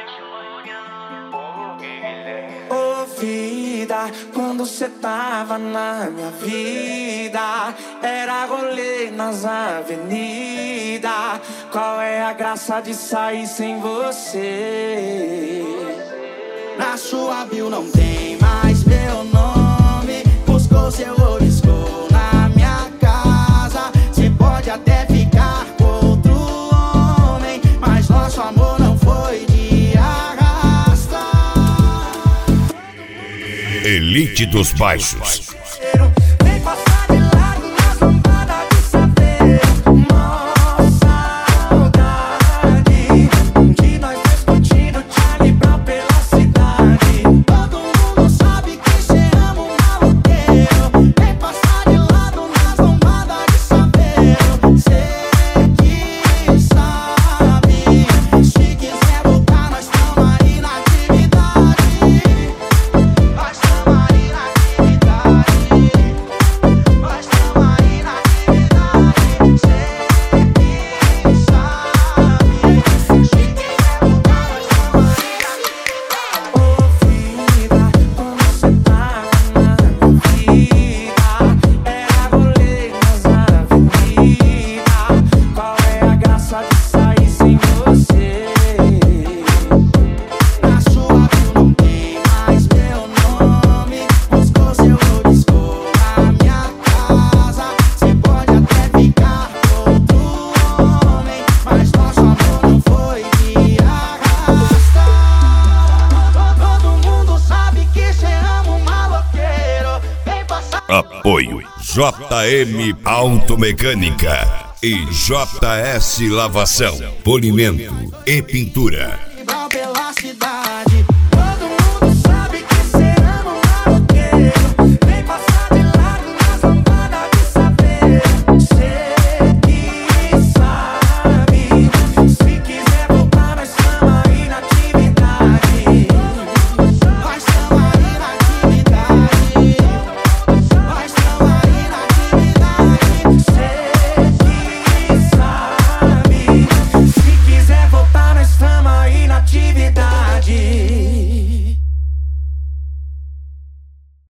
Ô vida, quando cê tava na minha vida, era rolê nas avenidas. Qual é a graça de sair sem você? Na sua bio não tem mais meu nome. Buscou seu oliscou na minha casa. Cê pode até ficar com outro homem, mas nosso amor não foi de arrasta. Elite dos Baixos. Vem passar de lado nas lambadas de saveiro. Nossa saudade de nós discutindo Charlie Brown pela cidade. Todo mundo sabe que cê ama um maloqueiro. Vem passar de lado nas lambadas de saveiro. Cê que sabe, se quiser voltar nós tamo aí na atividade. Nós tamo aí na atividade. Nós tamo aí na atividade. Cê que sabe, se quiser voltar nós tamo aí na atividade. Ô vida, quando cê tava na minha vida, era rolê nas avenidas. Qual é a graça de sair sem você? Na sua bio não tem mais meu nome. Buscou seu oliscou na minha casa. Cê pode até ficar com outro homem, mas nosso amor não foi de arrasta. Todo mundo sabe que cê ama um maloqueiro. Vem passar. Apoio JM Automecânica e JS Lavação, Polimento e Pintura.